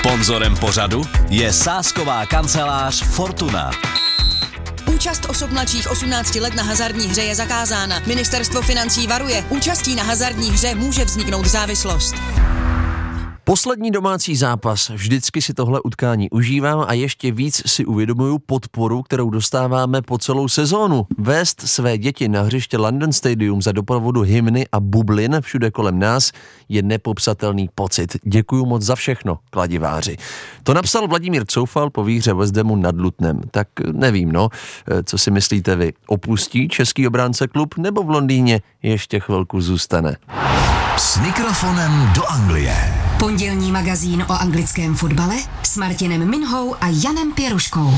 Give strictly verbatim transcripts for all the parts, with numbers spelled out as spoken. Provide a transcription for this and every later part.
Sponzorem pořadu je sázková kancelář Fortuna. Účast osob mladších osmnácti let na hazardní hře je zakázána. Ministerstvo financí varuje, účastí na hazardní hře může vzniknout závislost. Poslední domácí zápas. Vždycky si tohle utkání užívám a ještě víc si uvědomuju podporu, kterou dostáváme po celou sezónu. Vést své děti na hřiště London Stadium za doprovodu hymny a bublin všude kolem nás je nepopsatelný pocit. Děkuju moc za všechno, kladiváři. To napsal Vladimír Coufal po výhře West Hamu nad Lutnem. Tak nevím, no, co si myslíte vy? Opustí český obránce klub nebo v Londýně ještě chvilku zůstane? S mikrofonem do Anglie. Pondělní magazín o anglickém fotbale s Martinem Minhou a Janem Pěruškou.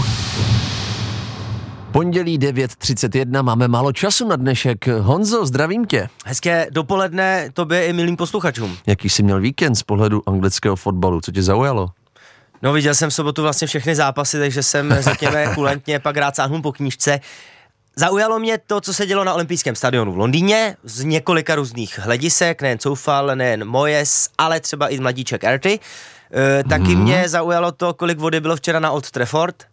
Pondělí devět třicet jedna, máme málo času na dnešek. Honzo, zdravím tě. Hezké dopoledne tobě i milým posluchačům. Jaký jsi měl víkend z pohledu anglického fotbalu? Co tě zaujalo? No, viděl jsem v sobotu vlastně všechny zápasy, takže jsem, řekněme, kulantně pak rád sáhnul po knížce. Zaujalo mě to, co se dělo na olympijském stadionu v Londýně, z několika různých hledisek, nejen Coufal, nejen Moyes, ale třeba i mladíček Erty. E, taky hmm. mě zaujalo to, kolik vody bylo včera na Old Trafford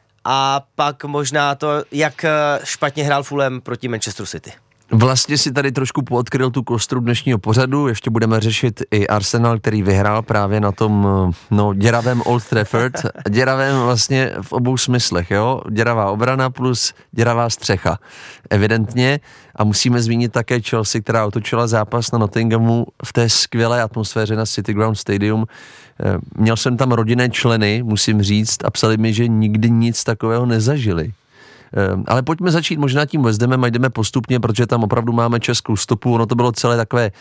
a pak možná to, jak špatně hrál Fulham proti Manchesteru City. Vlastně si tady trošku poodkryl tu kostru dnešního pořadu, ještě budeme řešit i Arsenal, který vyhrál právě na tom, no, děravém Old Trafford, děravém vlastně v obou smyslech, jo, děravá obrana plus děravá střecha, evidentně, a musíme zmínit také Chelsea, která otočila zápas na Nottinghamu v té skvělé atmosféře na City Ground Stadium. Měl jsem tam rodinné členy, musím říct, a psali mi, že nikdy nic takového nezažili. Ale pojďme začít možná tím West Hamem a jdeme postupně, protože tam opravdu máme českou stopu. Ono to bylo celé takové,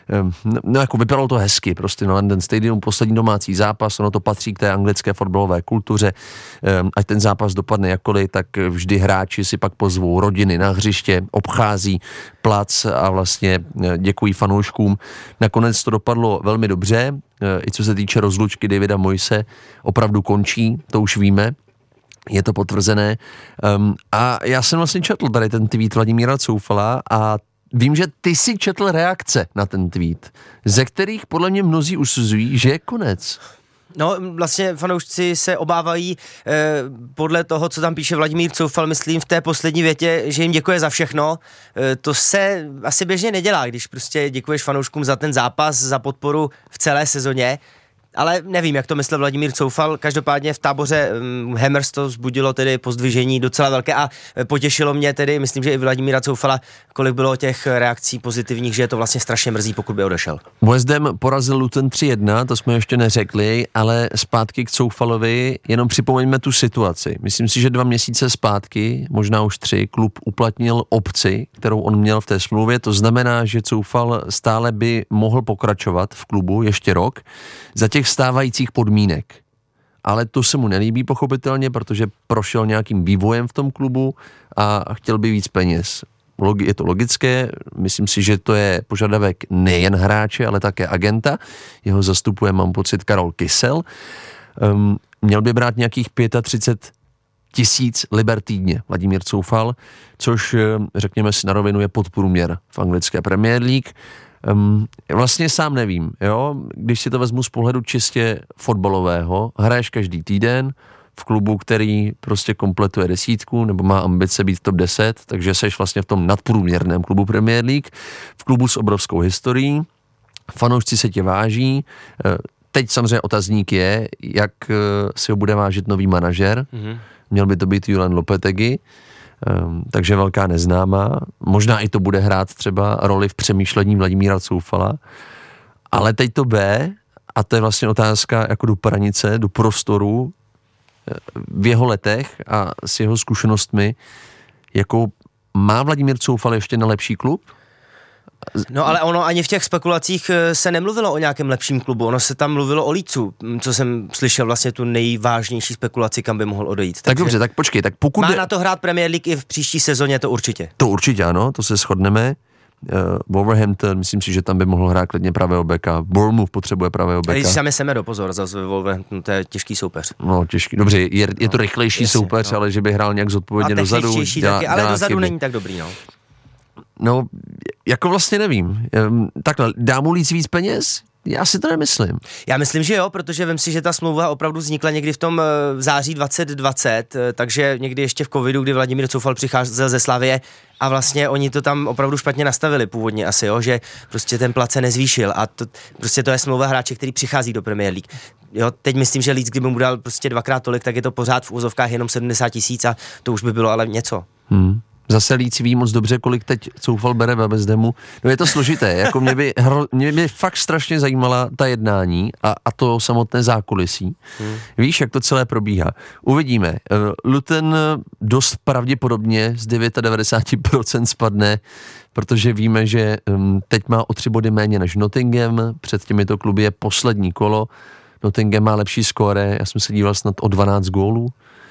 no jako vypadalo to hezky, prostě na London Stadium, poslední domácí zápas, ono to patří k té anglické fotbalové kultuře. Ať ten zápas dopadne jakkoliv, tak vždy hráči si pak pozvou rodiny na hřiště, obchází plac a vlastně děkují fanouškům. Nakonec to dopadlo velmi dobře, i co se týče rozlučky Davida Moyese, opravdu končí, to už víme. Je to potvrzené. Um, a já jsem vlastně četl tady ten tweet Vladimíra Coufala a vím, že ty si četl reakce na ten tweet, ze kterých podle mě mnozí usuzují, že je konec. No, vlastně fanoušci se obávají eh, podle toho, co tam píše Vladimír Coufal, myslím v té poslední větě, že jim děkuje za všechno. Eh, to se asi běžně nedělá, když prostě děkuješ fanouškům za ten zápas, za podporu v celé sezóně. Ale nevím, jak to myslel Vladimír Coufal. Každopádně v táboře um, Hammers to vzbudilo tedy pozdvižení docela velké a potěšilo mě tedy, myslím, že i Vladimíra Coufala, kolik bylo těch reakcí pozitivních, že je to vlastně strašně mrzí, pokud by odešel. West Ham porazil Luton tři jedna, to jsme ještě neřekli, ale zpátky k Coufalovi, jenom připomeňme tu situaci. Myslím si, že dva měsíce zpátky, možná už tři, klub uplatnil opci, kterou on měl v té smlouvě, to znamená, že Coufal stále by mohl pokračovat v klubu ještě rok, za těch stávajících podmínek. Ale to se mu nelíbí pochopitelně, protože prošel nějakým vývojem v tom klubu a chtěl by víc peněz. Je to logické, myslím si, že to je požadavek nejen hráče, ale také agenta. Jeho zastupuje, mám pocit, Karol Kysel. Um, měl by brát nějakých třicet pět tisíc liber týdně, Vladimír Coufal, což, řekněme si na rovinu, je podprůměr v anglické Premier League. Um, vlastně sám nevím, jo, když si to vezmu z pohledu čistě fotbalového, hraješ každý týden v klubu, který prostě kompletuje desítku, nebo má ambice být top deset, takže seš vlastně v tom nadprůměrném klubu Premier League, v klubu s obrovskou historií, fanoušci se tě váží, teď samozřejmě otazník je, jak si ho bude vážit nový manažer, mm-hmm. Měl by to být Julian Lopetegui, Um, takže velká neznámá. Možná i to bude hrát třeba roli v přemýšlení Vladimíra Coufala. Ale teď to B, a to je vlastně otázka jako do pranice, do prostoru v jeho letech a s jeho zkušenostmi, jako má Vladimír Coufal ještě na lepší klub? No ale ono ani v těch spekulacích se nemluvilo o nějakém lepším klubu, ono se tam mluvilo o Leedsu, co jsem slyšel vlastně tu nejvážnější spekulaci, kam by mohl odejít. Tak dobře, tak počkej, tak pokud... Má de... na to hrát Premier League i v příští sezóně, to určitě. To určitě ano, to se shodneme. Uh, Wolverhampton, myslím si, že tam by mohl hrát klidně pravého beka. Bournemouth potřebuje pravého beka. Když sami seme do pozor, zase Wolverhampton, to je těžký soupeř. No, těžký, dobře, je, je to no, rychlejší jasně, soupeř, no. Ale že by hrál nějak zodpovědně dozadu. Dělá, taky, ale dělá dozadu chyby. není tak dobrý, no. No, jako vlastně nevím. Takhle, dá mu Leeds víc peněz? Já si to nemyslím. Já myslím, že jo, protože vem si, že ta smlouva opravdu vznikla někdy v tom v září dvacet dvacet, takže někdy ještě v covidu, kdy Vladimír Coufal přicházel ze Slavie a vlastně oni to tam opravdu špatně nastavili původně asi, jo, že prostě ten plat se nezvýšil a to, prostě to je smlouva hráče, který přichází do Premier League. Jo, teď myslím, že Leeds, kdyby mu dal prostě dvakrát tolik, tak je to pořád v úzovkách jenom sedmdesát tisíc a to už by bylo ale něco. Hmm. Zase Leeds ví moc dobře, kolik teď Coufal bere ve Bezdemu. No je to složité, jako mě by, hro, mě by fakt strašně zajímala ta jednání a, a to samotné zákulisí. Hmm. Víš, jak to celé probíhá. Uvidíme. Luton dost pravděpodobně z devadesát devět procent spadne, protože víme, že um, teď má o tři body méně než Nottingham, před těmito kluby je poslední kolo. Nottingham má lepší skóre, já jsem se díval snad o dvanáct gólů.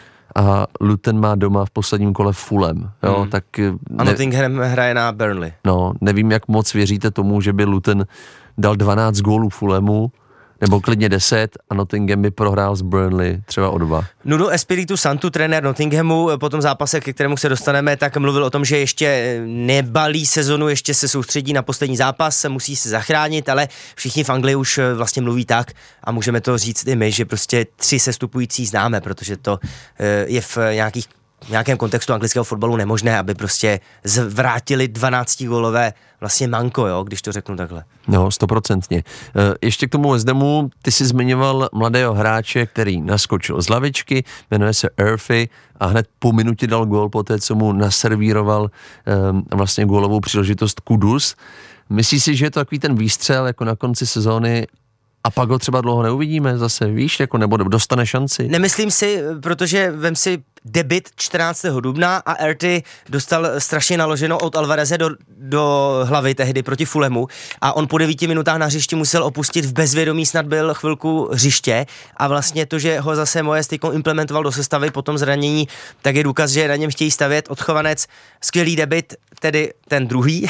A Luton má doma v posledním kole Fulham, jo, hmm. tak... Ne, a Nottingham hraje na Burnley. No, nevím, jak moc věříte tomu, že by Luton dal dvanáct gólů Fulhamu, nebo klidně deset a Nottingham by prohrál z Burnley třeba o dva. Nuno Espiritu Santu, trenér Nottinghamu, po tom zápase, ke kterému se dostaneme, tak mluvil o tom, že ještě nebalí sezonu, ještě se soustředí na poslední zápas, musí se zachránit, ale všichni v Anglii už vlastně mluví tak a můžeme to říct i my, že prostě tři sestupující známe, protože to je v nějakých v nějakém kontextu anglického fotbalu nemožné, aby prostě zvrátili dvanáctigólové vlastně manko, jo, když to řeknu takhle. No, stoprocentně. Ještě k tomu West Hamu, ty jsi zmiňoval mladého hráče, který naskočil z lavičky, jmenuje se Urfy a hned po minutě dal gól po té, co mu naservíroval um, vlastně gólovou příležitost Kudus. Myslíš si, že je to takový ten výstřel jako na konci sezóny a pak ho třeba dlouho neuvidíme zase, víš, jako nebo dostane šanci? Nemyslím si, protože vem si debut čtrnáctého dubna a Erty dostal strašně naloženo od Alvareze do, do hlavy tehdy proti Fulhamu a on po devíti minutách na hřišti musel opustit v bezvědomí, snad byl chvilku hřiště a vlastně to, že ho zase Moyes tyko implementoval do sestavy po tom zranění, tak je důkaz, že na něm chtějí stavět. Odchovanec, skvělý debut, tedy ten druhý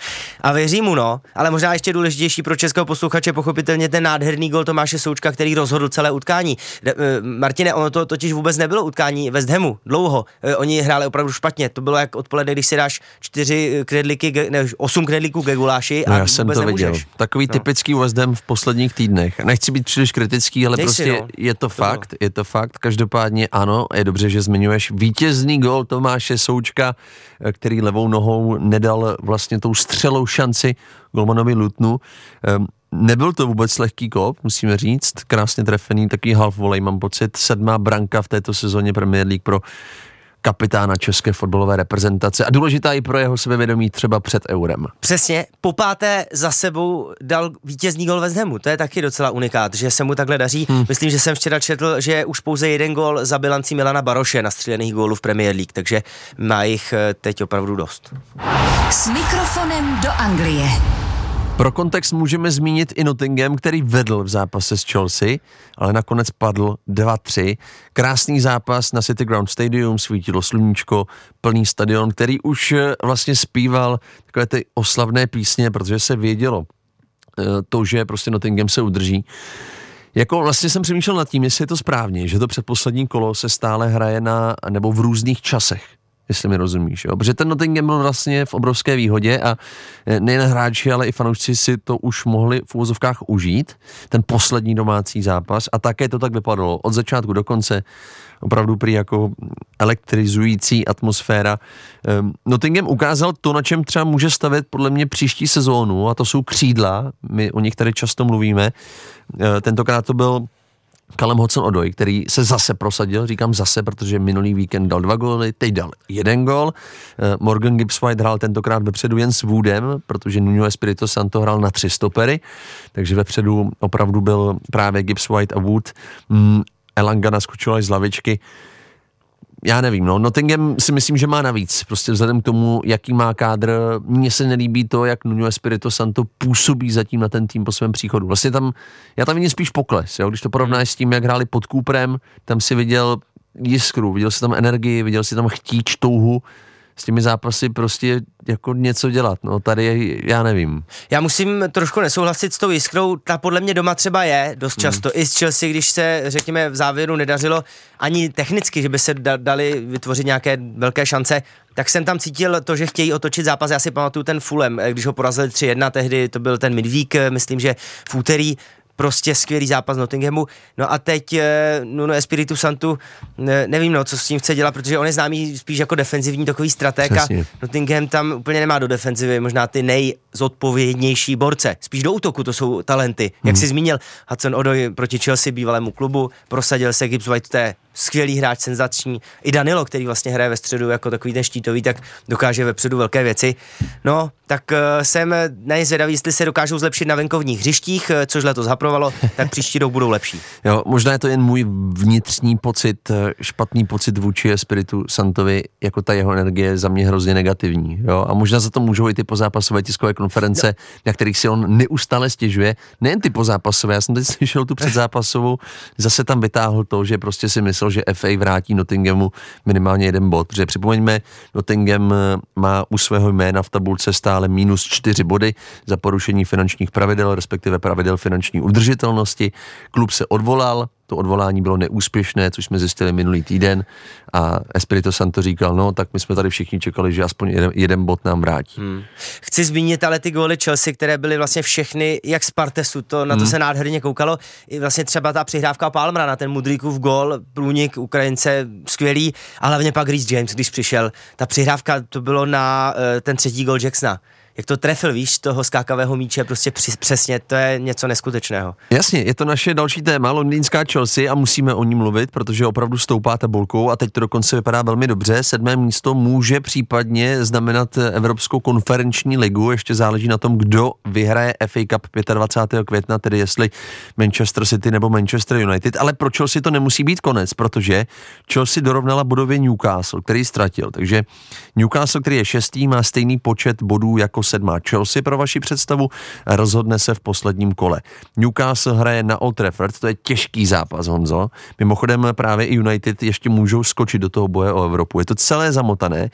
a věřím mu, no, ale možná ještě důležitější pro českého posluchače pochopitelně ten nádherný gol Tomáše Součka, který rozhodl celé utkání. De, Martine, ono to totiž vůbec nebylo utkání West Hamu dlouho. Oni hráli opravdu špatně. To bylo jak odpoledne, když si dáš čtyři knedlíky, ne, osm knedlíků ke guláši a no, já jsem to nemůžeš. viděl. Takový no. typický West Ham v posledních týdnech. Nechci být příliš kritický, ale Nejsi, prostě no. je to, to fakt, bylo. je to fakt. Každopádně ano, je dobře, že zmiňuješ vítězný gól Tomáše Součka, který levou nohou nedal vlastně tou střelou šanci golmanovi Lutonu. Um, Nebyl to vůbec lehký kop, musíme říct, krásně trefený, takový half volley, mám pocit, sedmá branka v této sezóně Premier League pro kapitána české fotbalové reprezentace a důležitá i pro jeho sebevědomí třeba před Eurem. Přesně, po páté za sebou dal vítězný gol West Hamu, to je taky docela unikát, že se mu takhle daří. Hmm. Myslím, že jsem včera četl, že už pouze jeden gol za bilancí Milana Baroše na střílených gólů v Premier League, takže má jich teď opravdu dost. S mikrofonem do Anglie. Pro kontext můžeme zmínit i Nottingham, který vedl v zápase s Chelsea, ale nakonec padl dva tři. Krásný zápas na City Ground Stadium, svítilo sluníčko, plný stadion, který už vlastně zpíval takové ty oslavné písně, protože se vědělo to, že prostě Nottingham se udrží. Jako vlastně jsem přemýšlel nad tím, jestli je to správně, že to předposlední kolo se stále hraje na, nebo v různých časech, jestli mi rozumíš, jo? Protože ten Nottingham byl vlastně v obrovské výhodě a nejen hráči, ale i fanoušci si to už mohli v úvozovkách užít, ten poslední domácí zápas a také to tak vypadalo od začátku do konce, opravdu prý jako elektrizující atmosféra. Um, Nottingham ukázal to, na čem třeba může stavět podle mě příští sezónu a to jsou křídla, my o nich tady často mluvíme, uh, tentokrát to byl Callum Hudson-Odoi, který se zase prosadil, říkám zase, protože minulý víkend dal dva góly, teď dal jeden gól. Morgan Gibbs-White hrál tentokrát vepředu jen s Woodem, protože Nuno Espirito Santo hrál na tři stopery, takže vepředu opravdu byl právě Gibbs-White a Wood. Mm, Elanga naskočil až z lavičky. Já nevím, no, Nottingham si myslím, že má navíc, prostě vzhledem k tomu, jaký má kádr, mně se nelíbí to, jak Nuno Espirito Santo působí zatím na ten tým po svém příchodu. Vlastně tam, já tam vidím spíš pokles, jo? Když to porovnáš s tím, jak hráli pod Cooperem, tam si viděl jiskru, viděl si tam energii, viděl si tam chtíč, touhu s těmi zápasy prostě jako něco dělat, no tady já nevím. Já musím trošku nesouhlasit s tou Jiskrou, ta podle mě doma třeba je dost často, hmm. i z Chelsea, když se řekněme v závěru nedařilo ani technicky, že by se da- dali vytvořit nějaké velké šance, tak jsem tam cítil to, že chtějí otočit zápas. Já si pamatuju ten Fulham, když ho porazili tři jedna, tehdy to byl ten midweek, myslím, že v úterý, prostě skvělý zápas Nottinghamu. No a teď Nuno Espiritu Santu, nevím, no, co s tím chce dělat, protože on je známý spíš jako defenzivní takový stratég a Nottingham tam úplně nemá do defenzivy možná ty nejzodpovědnější borce. Spíš do útoku to jsou talenty. Jak hmm. jsi zmínil, Hudson-Odoi proti Chelsea, bývalému klubu, prosadil se Gibbs White, to je skvělý hráč, senzační. I Danilo, který vlastně hraje ve středu jako takový ten štítový, tak dokáže vepředu velké věci. No, tak uh, jsem na ně zvědavý, jestli se dokážou zlepšit na venkovních hřištích, což letos haprovalo, tak příští rok budou lepší. Jo, možná je to jen můj vnitřní pocit, špatný pocit vůči Espiritu Santovi, jako ta jeho energie je za mě hrozně negativní. Jo? A možná za to můžou i ty pozápasové tiskové konference, no. na kterých si on neustále stěžuje. Nejen ty pozápasové, já jsem teď slyšel tu předzápasovou, zase tam vytáhl to, že prostě si myslel, že F A vrátí Nottinghamu minimálně jeden bod, protože připomeňme, Nottingham má u svého jména v tabulce stále minus čtyři body za porušení finančních pravidel, respektive pravidel finanční udržitelnosti. Klub se odvolal, to odvolání bylo neúspěšné, což jsme zjistili minulý týden a Espirito Santo říkal, no tak my jsme tady všichni čekali, že aspoň jeden, jeden bod nám vrátí. Hmm. Chci zmínit ale ty góly Chelsea, které byly vlastně všechny, jak z Partesu, to, na to hmm. se nádherně koukalo, i vlastně třeba ta přihrávka Palmera na ten Mudrykův gól, průnik Ukrajince skvělý, a hlavně pak Reece James, když přišel, ta přihrávka, to bylo na uh, ten třetí gól Jacksona. Jak to trefil, víš, toho skákavého míče, prostě při, přesně, to je něco neskutečného. Jasně, je to naše další téma, londýnská Chelsea a musíme o ní mluvit, protože opravdu stoupá tabulkou a teď to dokonce vypadá velmi dobře. Sedmé místo může případně znamenat Evropskou konferenční ligu, ještě záleží na tom, kdo vyhraje F A Cup dvacátého pátého května, tedy jestli Manchester City nebo Manchester United, ale pro Chelsea to nemusí být konec, protože Chelsea dorovnala bodově Newcastle, který ztratil, takže Newcastle, který je šestý, má stejný počet bodů jako sedmá Chelsea pro vaši představu, rozhodne se v posledním kole. Newcastle hraje na Old Trafford, to je těžký zápas, Honzo. Mimochodem právě i United ještě můžou skočit do toho boje o Evropu. Je to celé zamotané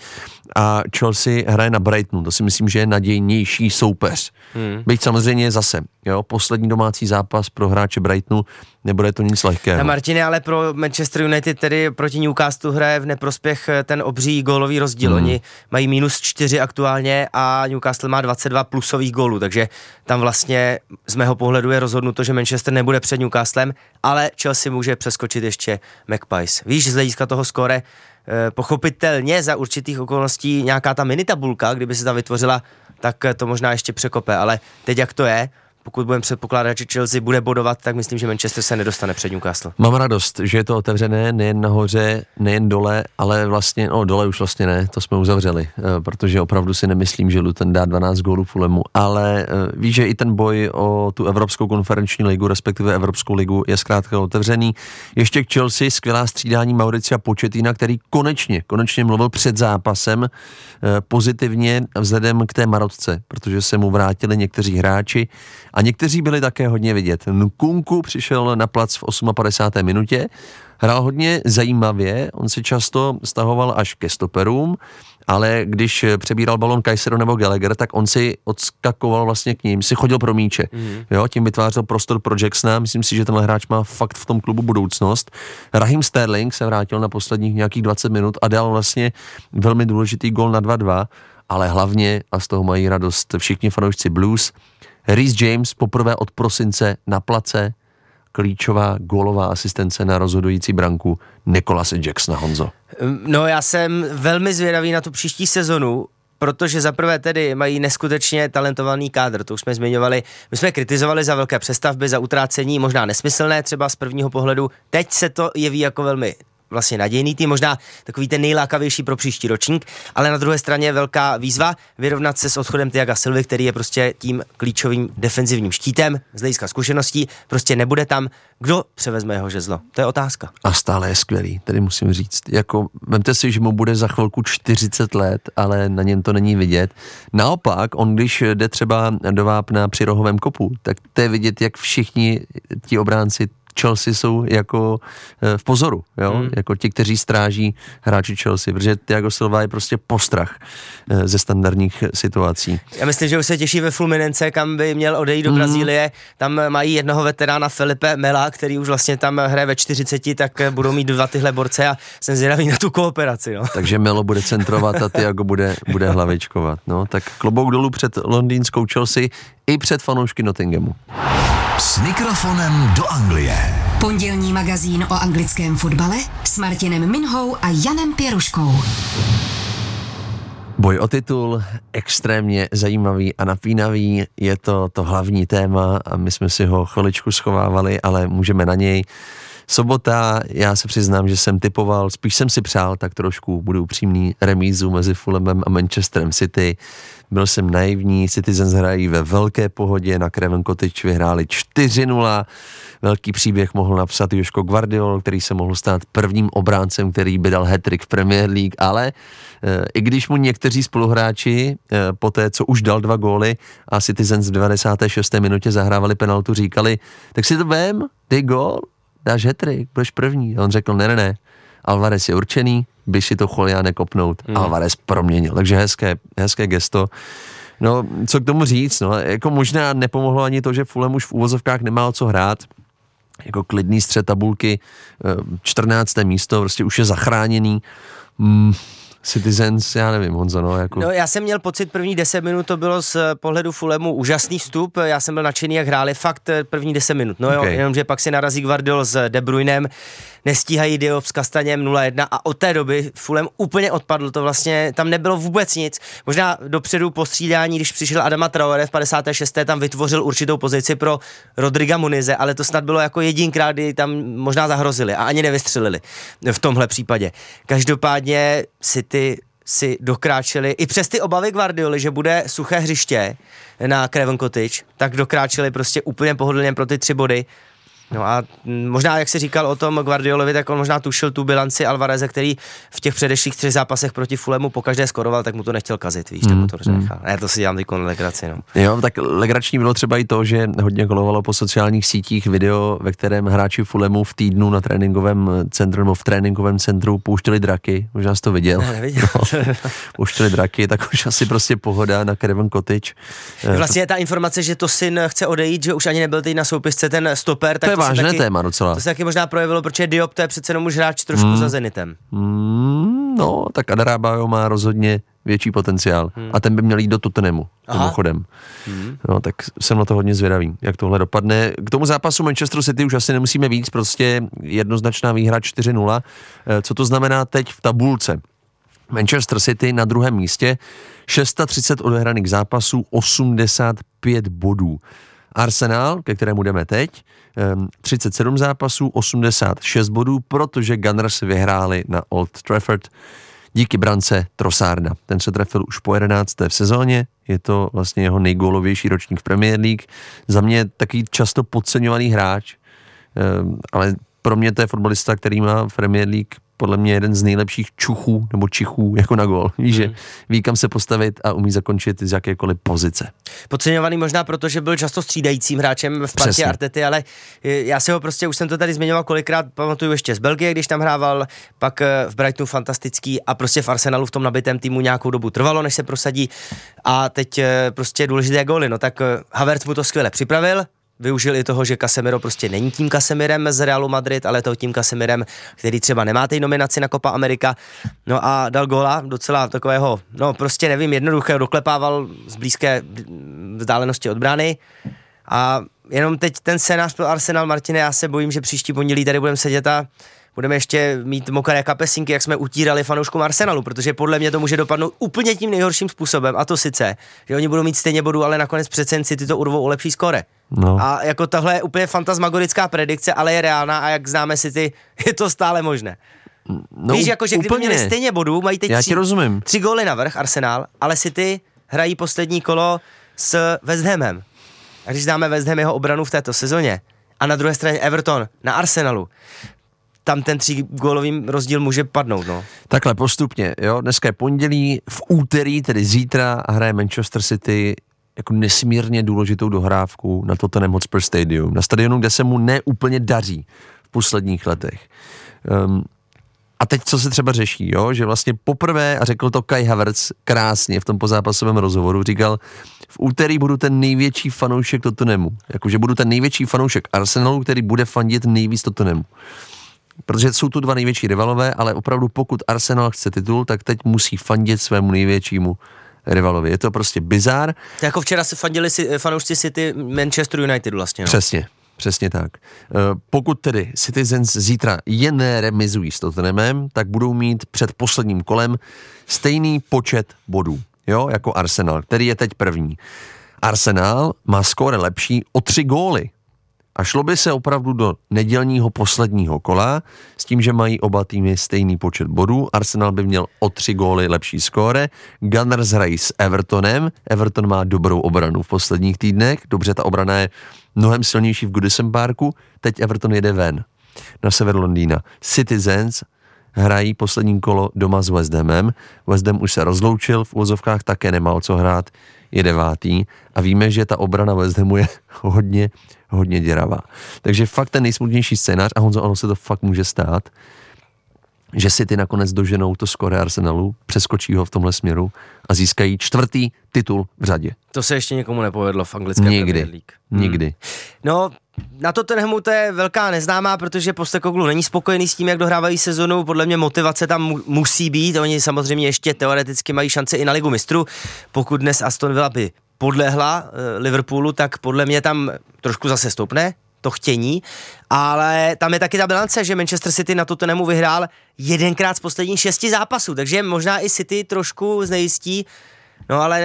a Chelsea hraje na Brightonu, to si myslím, že je nadějnější soupeř. Hmm. Byť samozřejmě zase, jo, poslední domácí zápas pro hráče Brightonu, nebude to nic lehkého. Na Martine, ale pro Manchester United tedy proti Newcastle hraje v neprospěch ten obří gólový rozdíl. Hmm. Oni mají minus čtyři aktuálně a Newcastle má dvacet dva plusových gólů, takže tam vlastně z mého pohledu je rozhodnuto, že Manchester nebude před Newcastlem, ale Chelsea může přeskočit ještě Magpies. Víš, z hlediska toho skóre, pochopitelně za určitých okolností nějaká ta mini tabulka, kdyby se tam vytvořila, tak to možná ještě překope, ale teď jak to je, pokud budeme předpokládat, že Chelsea bude bodovat, tak myslím, že Manchester se nedostane před Newcastle. Mám radost, že je to otevřené nejen nahoře, nejen dole, ale vlastně, no dole už vlastně ne, to jsme uzavřeli, protože opravdu si nemyslím, že Luton dá dvanáct gólů Fulhamu, ale víš, že i ten boj o tu Evropskou konferenční ligu, respektive Evropskou ligu je zkrátka otevřený. Ještě k Chelsea skvělá střídání Mauricia Pochettina, který konečně, konečně mluvil před zápasem pozitivně vzhledem k té Marotce, protože se mu vrátili někteří hráči a někteří byli také hodně vidět. Nkunku přišel na plac v padesáté osmé minutě, hrál hodně zajímavě, on se často stahoval až ke stoperům, ale když přebíral balon Caicedo nebo Gallagher, tak on si odskakoval vlastně k ním, si chodil pro míče. Mm. Jo, tím vytvářel prostor pro Jacksona, myslím si, že tenhle hráč má fakt v tom klubu budoucnost. Raheem Sterling se vrátil na posledních nějakých dvacet minut a dal vlastně velmi důležitý gól na dva dva, ale hlavně, a z toho mají radost všichni fanoušci Blues, Reece James poprvé od prosince na place, klíčová gólová asistence na rozhodující branku Nicolase Jacksona, Honzo. No já jsem velmi zvědavý na tu příští sezonu, protože zaprvé tedy mají neskutečně talentovaný kádr, to už jsme zmiňovali. My jsme kritizovali za velké přestavby, za utrácení, možná nesmyslné třeba z prvního pohledu. Teď se to jeví jako velmi vlastně nadějný tým, možná takový ten nejlákavější pro příští ročník, ale na druhé straně je velká výzva vyrovnat se s odchodem Thiaga Silvy, který je prostě tím klíčovým defenzivním štítem z hlediska zkušeností, prostě nebude tam, kdo převezme jeho žezlo. To je otázka. A stále je skvělý, tedy musím říct. Jako, vemte si, že mu bude za chvilku čtyřicet let, ale na něm to není vidět. Naopak, on když jde třeba do vápna při rohovém kopu, tak to je vidět, jak všichni ti obránci Chelsea jsou jako v pozoru, jo? Hmm. Jako ti, kteří stráží hráči Chelsea, protože Thiago Silva je prostě postrach ze standardních situací. Já myslím, že už se těší ve Fluminense, kam by měl odejít do hmm. Brazílie. Tam mají jednoho veterána Felipe Mela, který už vlastně tam hraje ve čtyřiceti, tak budou mít dva tyhle borce a jsem zvědavý na tu kooperaci. No. Takže Melo bude centrovat a Thiago bude, bude hlavičkovat. No, tak klobouk dolů před londýnskou Chelsea i před fanoušky Nottinghamu. S mikrofonem do Anglie. Pondělní magazín o anglickém fotbale s Martinem Minhou a Janem Pěruškou. Boj o titul, extrémně zajímavý a napínavý, je to to hlavní téma a my jsme si ho chviličku schovávali, ale můžeme na něj. Sobota, já se přiznám, že jsem typoval, spíš jsem si přál, tak trošku budu upřímný, remízu mezi Fulhamem a Manchesterem City. Byl jsem naivní, Citizens hrají ve velké pohodě, na Craven Cottage vyhráli čtyři nula. Velký příběh mohl napsat Jožko Guardiol, který se mohl stát prvním obráncem, který by dal hat-trick v Premier League, ale e, i když mu někteří spoluhráči e, po té, co už dal dva góly a Citizens v devadesáté šesté minutě zahrávali penaltu, říkali, tak si to vem, dej gól, dáš hat-trick, budeš první. A on řekl, ne, ne, ne, Alvarez je určený, by si to Cholia nekopnout. Mm. Alvarez proměnil, takže hezké, hezké gesto. No, co k tomu říct, no, jako možná nepomohlo ani to, že Fulham už v uvozovkách nemá co hrát, jako klidný střed tabulky, čtrnácté místo, prostě už je zachráněný. Mm. Citizens, já nevím, Honzo, no, jako... No, já jsem měl pocit, první deset minut to bylo z pohledu Fulhamu úžasný vstup, já jsem byl nadšený, jak hráli, fakt první deset minut, no okay. Jo, jenomže pak si narazí Guardiol s De Bruynem, nestíhají Diop s Kastaněm nula jedna a od té doby Fulham úplně odpadl, to vlastně, tam nebylo vůbec nic, možná dopředu po střídání, když přišel Adama Traoré v padesáté šesté tam vytvořil určitou pozici pro Rodriga Munize, ale to snad bylo jako jedinkrát, kdy tam možná zahrozili a ani nevystřelili v tomhle případě. Každopádně City si dokráčeli, i přes ty obavy Guardioli, že bude suché hřiště na Craven Cottage, tak dokráčeli prostě úplně pohodlně pro ty tři body. No a možná, jak jsi říkal o tom Guardiolovi, tak on možná tušil tu bilanci Alvareze, který v těch předešlých třech zápasech proti Fulhamu pokaždé skoroval, tak mu to nechtěl kazit, víš, mm, tak mu to nechal. Mm. Já to si dělám teď legraci, no. Jo, tak legrační bylo třeba i to, že hodně kolovalo po sociálních sítích video, ve kterém hráči Fulhamu v týdnu na tréninkovém centru nebo v tréninkovém centru pouštěli draky, možná jsi to viděl. Ne, neviděl. No, pouštěli draky, tak už asi prostě pohoda na Craven Cottage. Vlastně ta informace, že to syn chce odejít, že už ani nebyl teď na soupisce ten stoper, tak to je vážné taky, téma docela. To se taky možná projevilo, protože Diop to je přece jenom už hráč trošku hmm. za Zenitem. Hmm, no, tak Adarabioyo má rozhodně větší potenciál hmm. a ten by měl jít do Tottenhamu, mimochodem. Hmm. No, tak jsem na to hodně zvědavý, jak tohle dopadne. K tomu zápasu Manchester City už asi nemusíme víc, prostě jednoznačná výhra čtyři nula. Co to znamená teď v tabulce? Manchester City na druhém místě, třicet šest odehraných zápasů, osmdesát pět bodů. Arsenal, ke kterému jdeme teď, třicet sedm zápasů, osmdesát šest bodů, protože Gunners vyhráli na Old Trafford díky brance Trossarda. Ten se trefil už po jedenácté v sezóně, je to vlastně jeho nejgólovější ročník v Premier League. Za mě takový často podceňovaný hráč, ale pro mě to je fotbalista, který má v Premier League podle mě jeden z nejlepších čuchů nebo čichů jako na gól. Víš, že ví, kam se postavit a umí zakončit z jakékoliv pozice. Podceňovaný možná proto, že byl často střídajícím hráčem v partě Artety, ale já si ho prostě, už jsem to tady zmiňoval kolikrát, pamatuju ještě z Belgie, když tam hrával, pak v Brightonu fantastický a prostě v Arsenalu v tom nabitém týmu nějakou dobu trvalo, než se prosadí a teď prostě důležité góly, no tak Havertz mu to skvěle připravil, využil i toho, že Casemiro prostě není tím Casemirem z Realu Madrid, ale to tím Casemirem, který třeba nemá té nominaci na Copa America. No a dal góla docela takového, no prostě nevím, jednoduchého, doklepával z blízké vzdálenosti od brány. A jenom teď ten scénář pro Arsenal, Martine, já se bojím, že příští pondělí tady budeme sedět a budeme ještě mít mokré kapesinky, jak jsme utírali fanouškům Arsenalu, protože podle mě to může dopadnout úplně tím nejhorším způsobem, a to sice, že oni budou mít stejně bodů, ale nakonec přece City to urvou o lepší skóre. No. A jako tohle je úplně fantasmagorická predikce, ale je reálná a jak známe City, je to stále možné. No, víš, jako, že kdyby měli stejně bodů, mají teď tři, tři góly navrch Arsenal, ale City hrají poslední kolo s West Hamem. A když známe West Ham jeho obranu v této sezóně a na druhé straně Everton na Arsenalu, tam ten třígólový rozdíl může padnout, no. Takhle postupně, jo, dneska je pondělí, v úterý, tedy zítra, hraje Manchester City jako nesmírně důležitou dohrávku na Tottenham Hotspur Stadium, na stadionu, kde se mu neúplně daří v posledních letech. Um, a teď, co se třeba řeší, jo? Že vlastně poprvé, a řekl to Kai Havertz krásně v tom pozápasovém rozhovoru, říkal, v úterý budu ten největší fanoušek Tottenhamu, jakože budu ten největší fanoušek Arsenalu, který bude fandit nejvíc Tottenhamu. Protože jsou tu dva největší rivalové, ale opravdu pokud Arsenal chce titul, tak teď musí fandit svému největšímu rivalovi. Je to prostě bizár. To jako včera se fandili si, fanoušci City Manchester United vlastně. No. Přesně, přesně tak. Pokud tedy Citizens zítra jen remizují s Tottenhamem, tak budou mít před posledním kolem stejný počet bodů, jo, jako Arsenal, který je teď první. Arsenal má skóre lepší o tři góly. A šlo by se opravdu do nedělního posledního kola s tím, že mají oba týmy stejný počet bodů. Arsenal by měl o tři góly lepší skóre. Gunners hrají s Evertonem. Everton má dobrou obranu v posledních týdnech. Dobře, ta obrana je mnohem silnější v Goodison Parku. Teď Everton jede ven na sever Londýna. Citizens hrají poslední kolo doma s West Hamem. West Ham už se rozloučil, v úvozovkách také nemá o co hrát, je devátý a víme, že ta obrana West Hamu je hodně, hodně děravá. Takže fakt ten nejsmutnější scénář, a Honzo, ono se to fakt může stát, že si ty nakonec doženou to skóre Arsenalu, přeskočí ho v tomhle směru a získají čtvrtý titul v řadě. To se ještě nikomu nepovedlo v anglické Nikdy, Premier League. Hmm. nikdy. No, na Tottenhamu to je velká neznámá, protože Postecoglou není spokojený s tím, jak dohrávají sezonu. Podle mě motivace tam mu- musí být. Oni samozřejmě ještě teoreticky mají šanci i na Ligu mistrů. Pokud dnes Aston Villa by podlehla e, Liverpoolu, tak podle mě tam trošku zase stoupne to chtění, ale tam je taky ta bilance, že Manchester City na Tottenhamu vyhrál jedenkrát z posledních šesti zápasů, takže možná i City trošku znejistí, no ale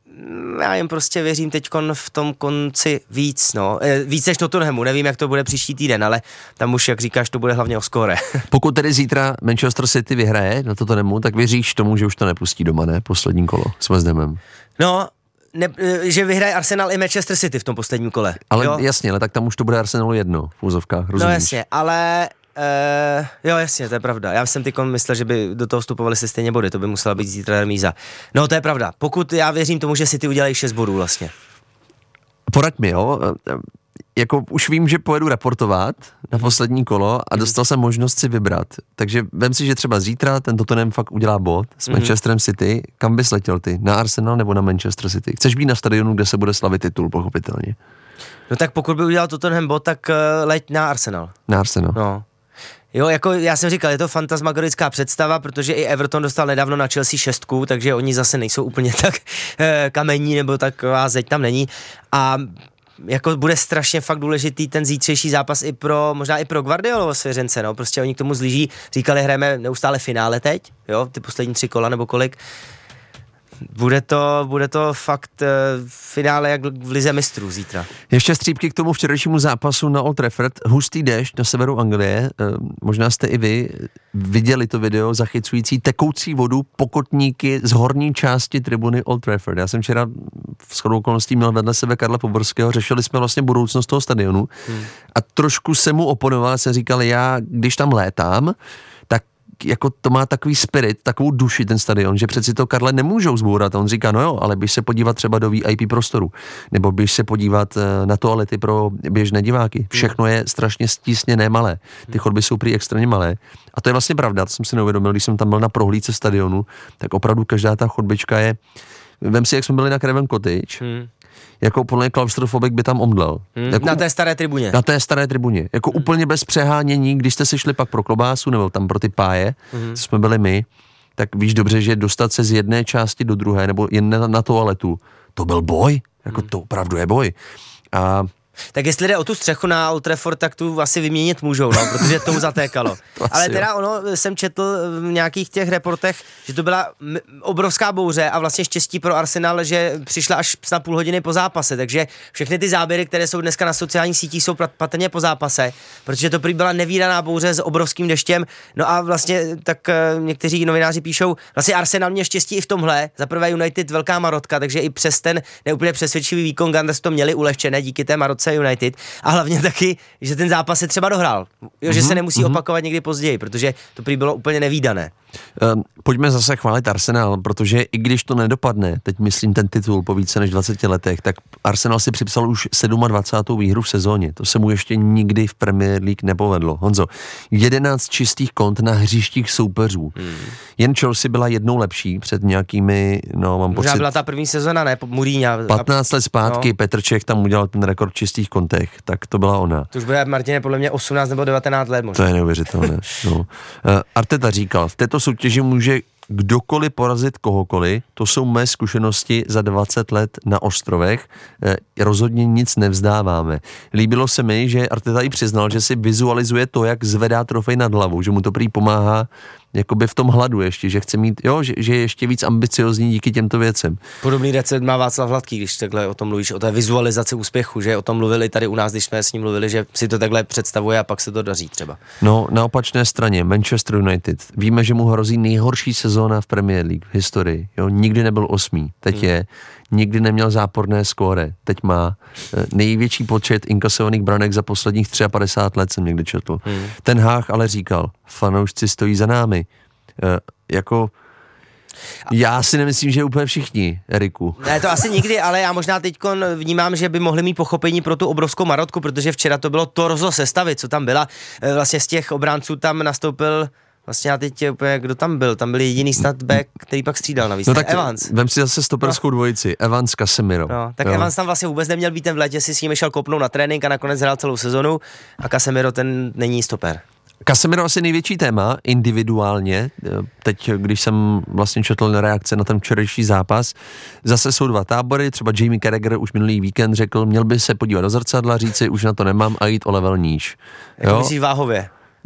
já jim prostě věřím teďkon v tom konci víc, no. Víc než Tottenhamu, nevím, jak to bude příští týden, ale tam už, jak říkáš, to bude hlavně o skóre. Pokud tedy zítra Manchester City vyhraje na Tottenhamu, tak věříš tomu, že už to nepustí doma, ne? Poslední kolo s West Hamem. No, ne, že vyhraje Arsenal i Manchester City v tom posledním kole. Ale jo? jasně, ale tak tam už to bude Arsenalu jedno v úzovkách, rozumíš? No jasně, ale Uh, jo, jasně, to je pravda. Já jsem tykom myslel, že by do toho vstupovali se stejně body, to by musela být zítra remíza. No, to je pravda. Pokud já věřím tomu, že City udělají šest bodů vlastně. Poraď mi, jo. Jako už vím, že pojedu reportovat na poslední kolo a dostal jsem možnost si vybrat. Takže vem si, že třeba zítra ten Tottenham fakt udělá bod s mm-hmm. Manchesterem City. Kam bys letěl ty? Na Arsenal nebo na Manchester City? Chceš být na stadionu, kde se bude slavit titul, pochopitelně. No tak pokud by udělal Tottenham bod, tak uh, leď na Arsenal. Na Arsenal. No. Jo, jako já jsem říkal, je to fantasmagorická představa, protože i Everton dostal nedávno na Chelsea šestku, takže oni zase nejsou úplně tak eh, kamení, nebo taková zeď tam není. A jako bude strašně fakt důležitý ten zítřejší zápas i pro, možná i pro Guardiolovo svěřence, no, prostě oni k tomu zlíží, říkali, hrajeme neustále finále teď, jo, ty poslední tři kola nebo kolik. Bude to, bude to fakt uh, finále jak v Lize mistrů zítra. Ještě střípky k tomu včerejšímu zápasu na Old Trafford. Hustý déšť na severu Anglie. Uh, možná jste i vy viděli to video zachycující tekoucí vodu pokotníky z horní části tribuny Old Trafford. Já jsem včera v shodou okolností měl vedle sebe Karla Poborského, řešili jsme vlastně budoucnost toho stadionu hmm. a trošku se mu oponoval, jsem říkal, já když tam létám, tak jako to má takový spirit, takovou duši ten stadion, že přeci to, Karle, nemůžou zbourat. A on říká, no jo, ale běž se podívat třeba do V I P prostoru, nebo běž se podívat na toalety pro běžné diváky. Všechno je strašně stísněné, malé. Ty chodby jsou prý extrémně malé. A to je vlastně pravda, to jsem si neuvědomil, když jsem tam byl na prohlídce stadionu, tak opravdu každá ta chodbička je, vem si, jak jsme byli na Craven Cottage, hmm. jako podle mě klaustrofobik by tam omdlel. Hmm, jako, na té staré tribuně. Na té staré tribuně. Jako hmm. úplně bez přehánění, když jste si šli pak pro klobásu nebo tam pro ty páje, hmm. co jsme byli my, tak víš dobře, že dostat se z jedné části do druhé nebo jen na, na toaletu, to byl boj. Jako hmm. to opravdu je boj. A tak jestli jde o tu střechu na Old Trafford, tak tu asi vyměnit můžou, no, protože to zatékalo. to Ale teda jo. ono, jsem četl v nějakých těch reportech, že to byla obrovská bouře a vlastně štěstí pro Arsenal, že přišla až na půl hodiny po zápase, takže všechny ty záběry, které jsou dneska na sociálních sítích, jsou patrně po zápase, protože to prý byla nevídaná bouře s obrovským deštěm, no a vlastně tak někteří novináři píšou, vlastně Arsenal měl štěstí i v tomhle, za prvé United velká marotka, takže i přes ten neúplně přesvědčivý výkon Gunners to měli ulehčené díky té marotce Manchester United a hlavně taky, že ten zápas se třeba dohrál. Jo, že mm-hmm. se nemusí mm-hmm. opakovat někdy později, protože to prý bylo úplně nevídané. Um, pojďme zase chválit Arsenal, protože i když to nedopadne, teď myslím ten titul po více než dvaceti letech, tak Arsenal si připsal už dvacátou sedmou výhru v sezóně. To se mu ještě nikdy v Premier League nepovedlo. Honzo, jedenáct čistých kont na hřištích soupeřů. Hmm. Jen Chelsea byla jednou lepší před nějakými, no mám pocit... Možná byla ta první sezona, ne? Mourinho. patnáct let zpátky no. Petr Čech tam udělal ten rekord v čistých kontech, tak to byla ona. To už bude, Martine, podle mě osmnáct nebo devatenáct let možná. To je neuvěřitelné. No. Uh, Arteta říkal, v této soutěži může kdokoliv porazit kohokoliv, to jsou mé zkušenosti za dvacet let na ostrovech, e, rozhodně nic nevzdáváme. Líbilo se mi, že Arteta i přiznal, že si vizualizuje to, jak zvedá trofej nad hlavou, že mu to prý pomáhá jakoby v tom hladu ještě, že chce mít, jo, že, že je ještě víc ambiciozní díky těmto věcem. Podobný recept má Václav Hladký, když takhle o tom mluvíš, o té vizualizaci úspěchu, že o tom mluvili tady u nás, když jsme s ním mluvili, že si to takhle představuje a pak se to daří třeba. No, na opačné straně Manchester United. Víme, že mu hrozí nejhorší sezóna v Premier League v historii. Jo, nikdy nebyl osmý, teď hmm. je. Nikdy neměl záporné skóre. Teď má největší počet inkasovaných branek za posledních padesát tři let, jsem někdy četl. Hmm. Ten Hag ale říkal, fanoušci stojí za námi. E, jako já si nemyslím, že úplně všichni, Eriku. Ne, to asi nikdy, ale já možná teďkon vnímám, že by mohli mít pochopení pro tu obrovskou marotku, protože včera to bylo torzo sestavy, co tam byla. Vlastně z těch obránců tam nastoupil vlastně já teď úplně, kdo tam byl? Tam byl jediný snad back, který pak střídal navíc. No tak Evans. Vem si zase stoperskou no. dvojici. Evans, Casemiro. No, tak jo. Evans tam vlastně vůbec neměl být, ten v létě si s ním šel kopnout na trénink a nakonec hrál celou sezonu a Casemiro ten není stoper. Casemiro asi největší téma individuálně. Teď, když jsem vlastně četl na reakce na ten včerejší zápas, zase jsou dva tábory, třeba Jamie Carragher už minulý víkend řekl, měl by se podívat do zrcadla, říci, už na to nemám a jít o level níž. Jak myslíš váhově?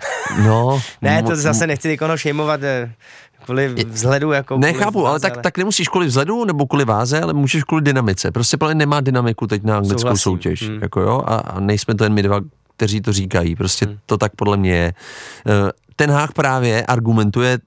No. Ne, to zase nechci někoho šejmovat kvůli vzhledu. Jako Nechápu, váze, ale tak, ale tak nemusíš kvůli vzhledu nebo kvůli váze, ale můžeš kvůli dynamice. Prostě plně nemá dynamiku teď na anglickou Souhlasím. soutěž. Hmm. Jako jo, a, a nejsme to jen my dva, kteří to říkají. Prostě hmm. to tak podle mě je. Ten Hag právě argumentuje,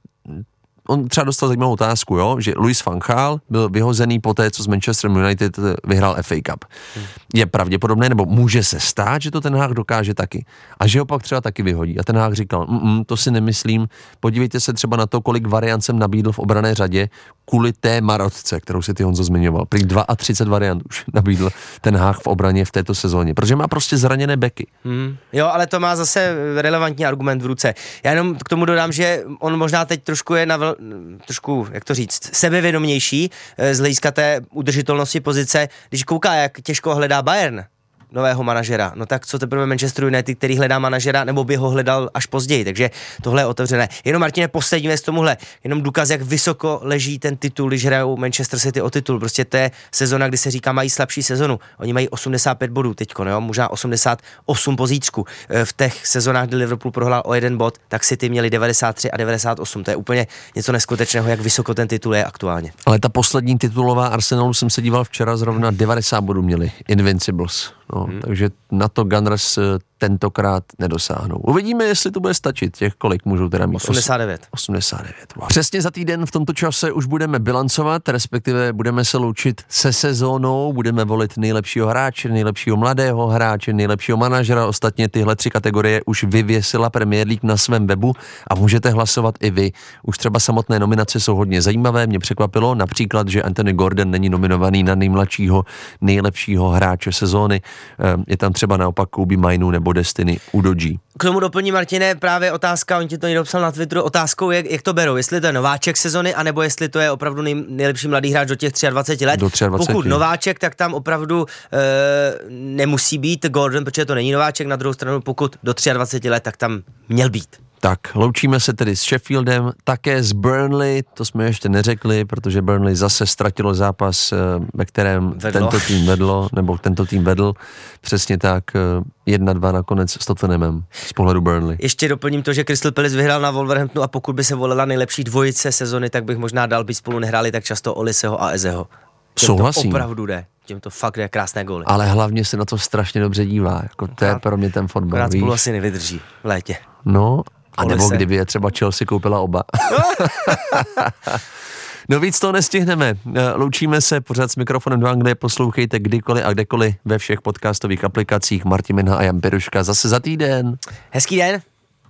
on třeba dostal zajímavou otázku, jo, že Louis van Gaal byl vyhozený po té, co z Manchester United vyhrál F A Cup. Hmm. Je pravděpodobné, nebo může se stát, že to ten Hag dokáže taky. A že ho pak třeba taky vyhodí. A ten Hag říkal, to si nemyslím, podívejte se třeba na to, kolik variant jsem nabídl v obranné řadě kvůli té marotce, kterou si ty Honzo zmiňoval. Prý třicet dva variant už nabídl ten Hag v obraně v této sezóně, protože má prostě zraněné beky. Hmm. Jo, ale to má zase relevantní argument v ruce. Já jenom k tomu dodám, že on možná teď trošku je na vel, trošku, jak to říct, sebevědomější z hlediska té udržitelnosti pozice, když kouká, jak těžko hledá Bayern nového manažera, no tak co teprve Manchester United, který hledá manažera, nebo by ho hledal až později, takže tohle je otevřené. Jenom Martine, poslední věc tomuhle, jenom důkaz, jak vysoko leží ten titul, když hrajou Manchester City o titul, prostě to je sezona, kdy se říká, mají slabší sezonu, oni mají osmdesát pět bodů teďko, no, možná osmdesát osm po zítřku. V těch sezonách, kdy Liverpool prohrál o jeden bod, tak City měli devadesát tři a devadesát osm, to je úplně něco neskutečného, jak vysoko ten titul je aktuálně. Ale ta poslední titulová Arsenalu jsem se díval včera, zrovna devadesát bodů měli, Invincibles. No, hmm. Takže na to Gunners tentokrát nedosáhnou. Uvidíme, jestli to bude stačit. Těch kolik můžou teda mít? osmdesát devět. osmdesát devět. Wow. Přesně za týden v tomto čase už budeme bilancovat, respektive budeme se loučit se sezónou, budeme volit nejlepšího hráče, nejlepšího mladého hráče, nejlepšího manažera. Ostatně tyhle tři kategorie už vyvěsila Premier League na svém webu a můžete hlasovat i vy. Už třeba samotné nominace jsou hodně zajímavé. Mě překvapilo například, že Anthony Gordon není nominovaný na nejmladšího, nejlepšího hráče sezóny. Je tam třeba naopak Kobe Mainu nebo Destiny Udoji. K tomu doplní, Martine, právě otázka, on ti to někdo psal na Twitteru, otázkou, jak, jak to berou, jestli to je nováček sezony, anebo jestli to je opravdu nej, nejlepší mladý hráč do těch dvaceti tři let. Do dvaceti tři. Pokud nováček, tak tam opravdu e, nemusí být Gordon, protože to není nováček, na druhou stranu, pokud do dvaceti tři let, tak tam měl být. Tak, loučíme se tedy s Sheffieldem, také s Burnley, to jsme ještě neřekli, protože Burnley zase ztratilo zápas, ve kterém vedlo. tento tým vedlo, nebo tento tým vedl, přesně tak, jedna dva nakonec s Tottenhamem z pohledu Burnley. Ještě doplním to, že Crystal Palace vyhrál na Wolverhamptonu a pokud by se volila nejlepší dvojice sezony, tak bych možná dal, by spolu nehráli tak často Oliseho a Ezeho. Souhlasím. To opravdu jde. Těm to fakt je krásné góly. Ale hlavně se na to strašně dobře dívá, jako to je pro mě ten fotbal. Akorát spolu asi nevydrží v létě. No, a nebo kdyby je třeba Chelsea koupila oba. No víc to nestihneme. Loučíme se, pořád s mikrofonem do Anglie, poslouchejte kdykoliv a kdekoliv ve všech podcastových aplikacích. Martin Minha a Jan Piruška zase za týden. Hezký den.